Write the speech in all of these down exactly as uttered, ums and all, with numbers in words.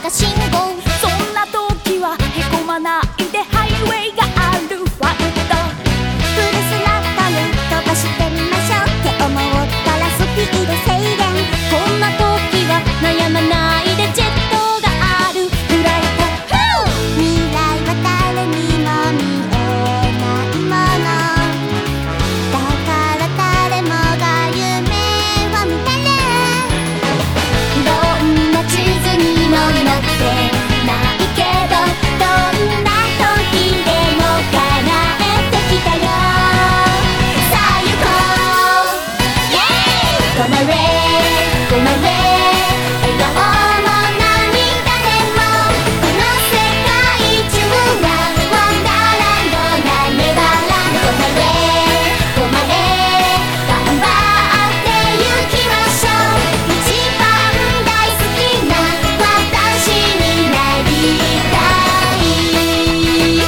赤信号。そんな時はへこまないでハイウェイがあるワンダ。 フルスラットル飛ばしてみましょうって思ったらスピード制限。 こんな時は悩まないでジェットがあるフライト。 未来は誰にも見えないものだから誰もが夢を見てる。 どんな地図にも載ってないけどどんな時でも叶えてきたよ。さあ行こうイエーイ。 Go my way Go my way。 笑顔も涙でもこの世界中はワンダーランドなネバーランド。 Go my way Go my way。 頑張って行きましょう。一番大好きな私になりたい。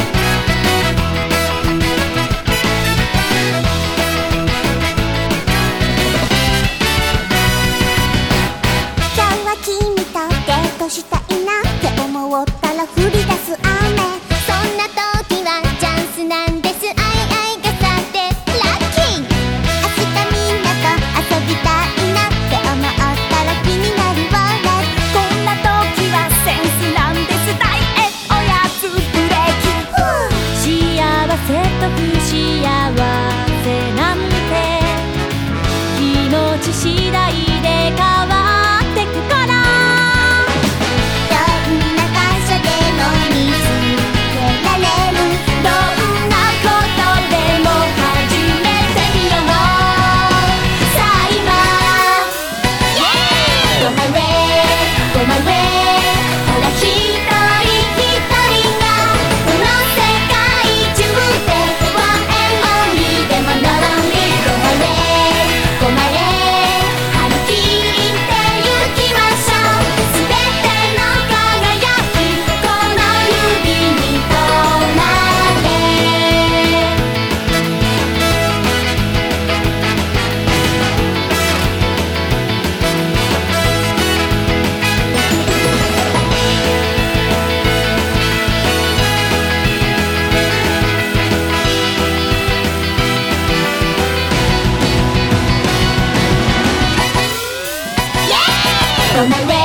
今日は君とデートしたいなって思ったら降り出す雨。 そんな時はチャンスなんです。あいあい傘でラッキー。 明日みんなと遊びたいなって思ったら気になるわね。 こんな時はセンスなんです。ダイエットおやつブレーキ。幸せと不幸せなんて気持ち次第で変わってくから。 どんな場所でも見つけられる。 どんなことでも始めてみよう。さあ今イエーイ。 Go my way Go my way。 ほら一人一人がこの世界中でワンエンオンリーでもノロンリー。 Go my way Go my way。 張り切って行きましょう。すべての輝きこの指に止まれ。Go my way